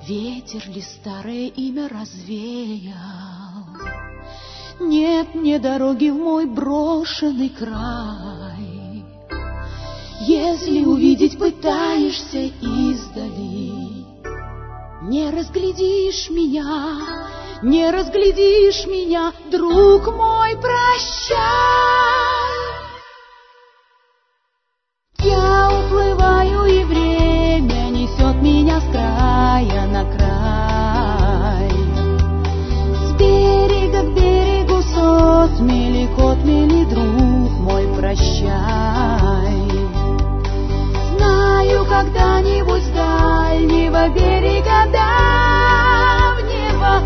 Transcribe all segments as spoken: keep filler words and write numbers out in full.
Ветер ли старое имя развеял? Нет мне дороги в мой брошенный край. Если увидеть пытаешься издали, не разглядишь меня, не разглядишь меня, друг мой, прощай. Я уплываю, и время несет меня с края на край. С берега к берегу сотмели, котмели, друг мой, прощай. Знаю, когда-нибудь с дальнего берега давнего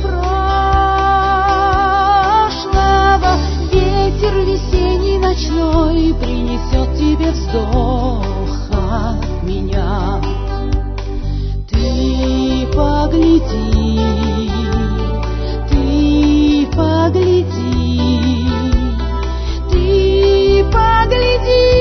прошлого ветер весенний ночной принесет тебе вздох от меня. Ты погляди, ты погляди, ты погляди,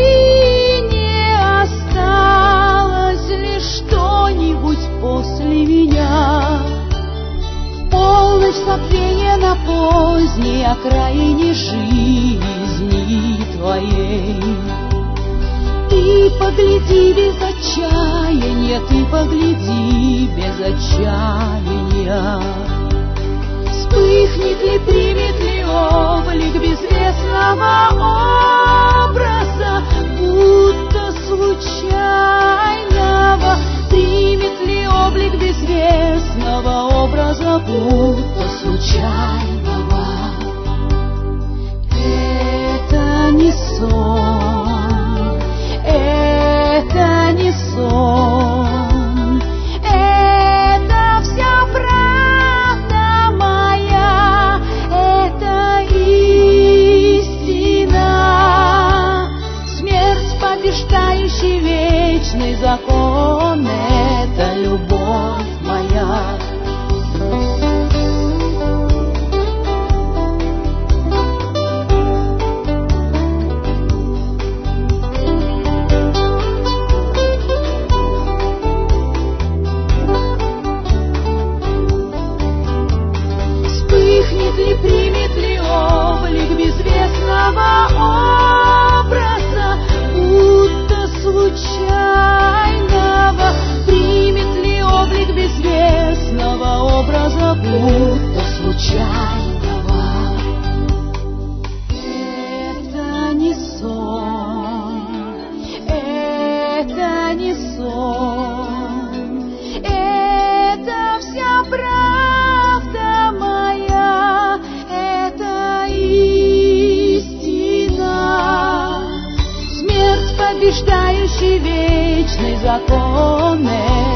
после меня. В полночь забвения на поздней окраине жизни твоей. Ты погляди без отчаяния, ты погляди без отчаяния. Вспыхнет ли, примет ли облик безвестного образа, будто случайного? Примет ли облик безвестного образа, будто случайного? Это не сон, это не сон, это вся правда моя, это истина. Смерть побеждающий вечный закон, это любовь моя. Вспыхнет ли, примет ли облик безвестного образа, будто случайного? Примет ли облик безвестного образа, будто случайного? Это не сон, это не сон, это вся правда моя, это истина. Смерть побеждающий вечный закон.